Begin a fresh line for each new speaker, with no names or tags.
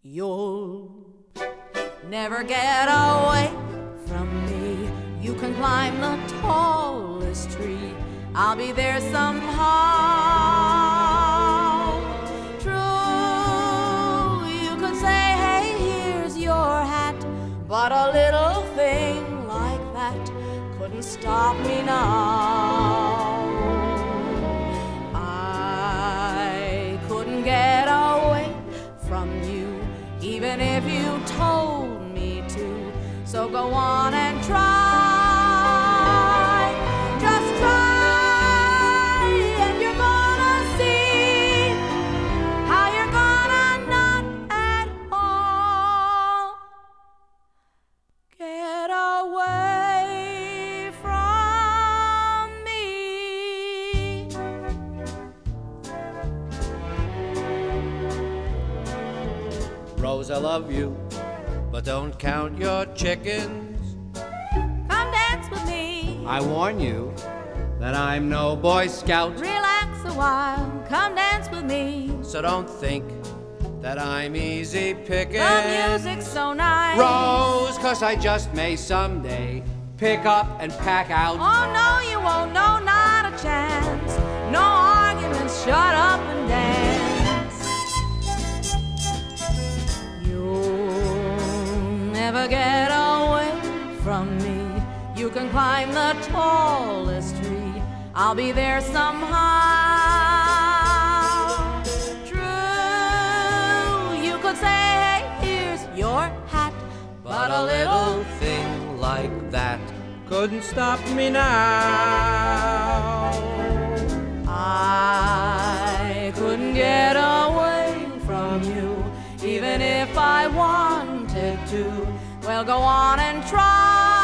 You'll never get away from me. You can climb the tallest tree, I'll be there somehow. True, you could say, hey, here's your hat, but a little thing like that couldn't stop me now. I couldn't get away from you, even if you told me to. So go on and try, just try, and you're gonna see how you're gonna not at all get away from me.
Rose, I love you, but don't count your chickens.
Come dance with me.
I warn you that I'm no Boy Scout.
Relax a while, come dance with me.
So don't think that I'm easy picking.
The music's so nice.
Rose, 'cause I just may someday pick up and pack out.
Oh no, you won't, no, not a chance. No arguments, shut up and dance. You'll never get away from me. You can climb the tallest tree, I'll be there somehow. True, you could say, hey, here's your hat,
But a little thing like that couldn't stop me now.
I couldn't get away from you, even if I wanted to. Well, go on and try.